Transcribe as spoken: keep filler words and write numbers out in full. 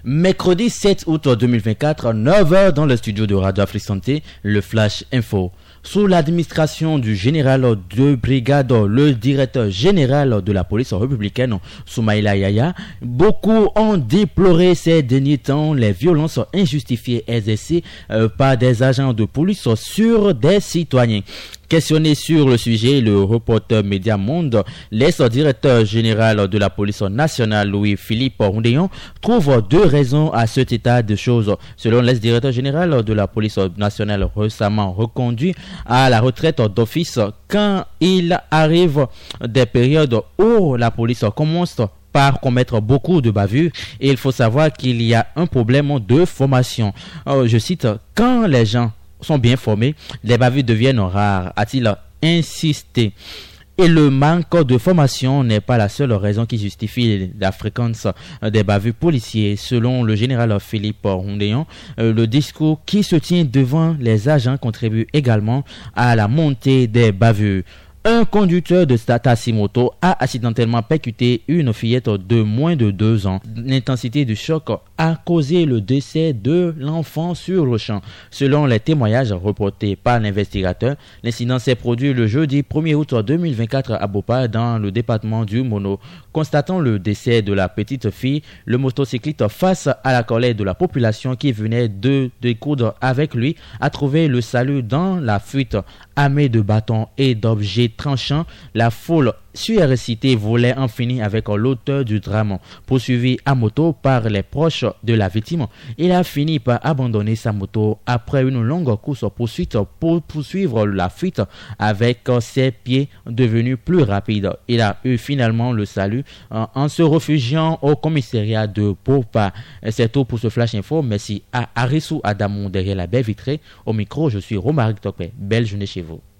Mercredi sept août deux mille vingt-quatre, neuf heures dans le studio de Radio Afrique Santé, le Flash Info. Sous l'administration du général de brigade, le directeur général de la police républicaine, Soumaïla Yaya, beaucoup ont déploré ces derniers temps les violences injustifiées exercées euh, par des agents de police sur des citoyens. Questionné sur le sujet, le reporter Média Monde, l'ex-directeur général de la police nationale, Louis-Philippe Rondeyon, trouve deux raisons à cet état de choses. Selon l'ex-directeur général de la police nationale récemment reconduit à la retraite d'office, quand il arrive des périodes où la police commence par commettre beaucoup de bavures, et il faut savoir qu'il y a un problème de formation. Euh, je cite, quand les gens sont bien formés, les bavures deviennent rares, a-t-il insisté. Et le manque de formation n'est pas la seule raison qui justifie la fréquence des bavures policiers. Selon le général Philippe Rondeyon, le discours qui se tient devant les agents contribue également à la montée des bavures. Un conducteur de Tata Simoto a accidentellement percuté une fillette de moins de deux ans. L'intensité du choc a causé le décès de l'enfant sur le champ. Selon les témoignages reportés par l'investigateur, l'incident s'est produit le jeudi premier août deux mille vingt-quatre à Bopa, dans le département du Mono. Constatant le décès de la petite fille, le motocycliste, face à la colère de la population qui venait de découdre avec lui, a trouvé le salut dans la fuite. Armé de bâtons et d'objets tranchants, la foule surexcitée voulait en finir avec l'auteur du drame. Poursuivi à moto par les proches de la victime, il a fini par abandonner sa moto après une longue course poursuite pour poursuivre la fuite avec ses pieds devenus plus rapides. Il a eu finalement le salut en, en se réfugiant au commissariat de Bopa. C'est tout pour ce Flash Info. Merci à Arissou Adamou derrière la baie vitrée. Au micro, je suis Romaric Tokpe. Belle journée chez vous.